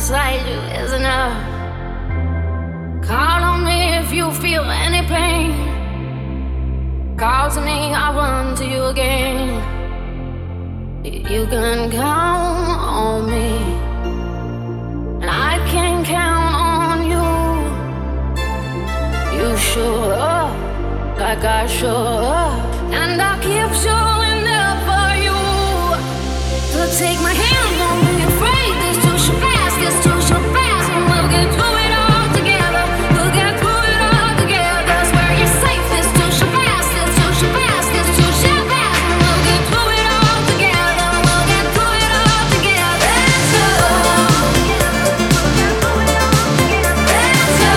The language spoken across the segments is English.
beside you is enough. Call on me if you feel any pain. Call to me, I'll run to you again. You can count on me, and I can count on you. You show up like I show up, and I'll keep showing up for you. So take my hand, don't be afraid. This too shall pass, this too shall pass, and we'll get through it all together. We'll get through it all together. Swear you're safe. This too shall pass, this too shall pass, this too shall pass, and we'll get through it all together. We'll get through it all together. Let's go. Let's go.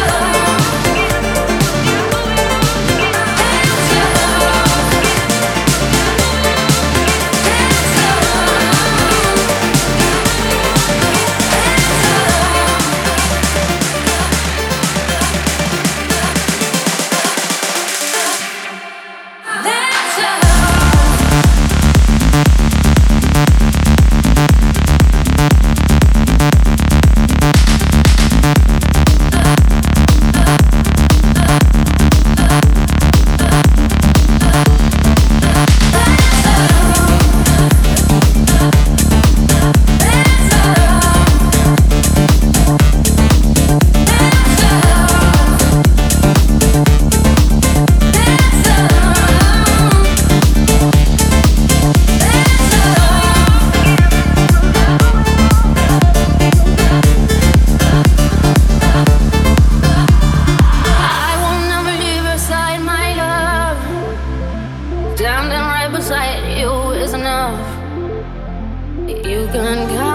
Standing right beside you is enough. You can count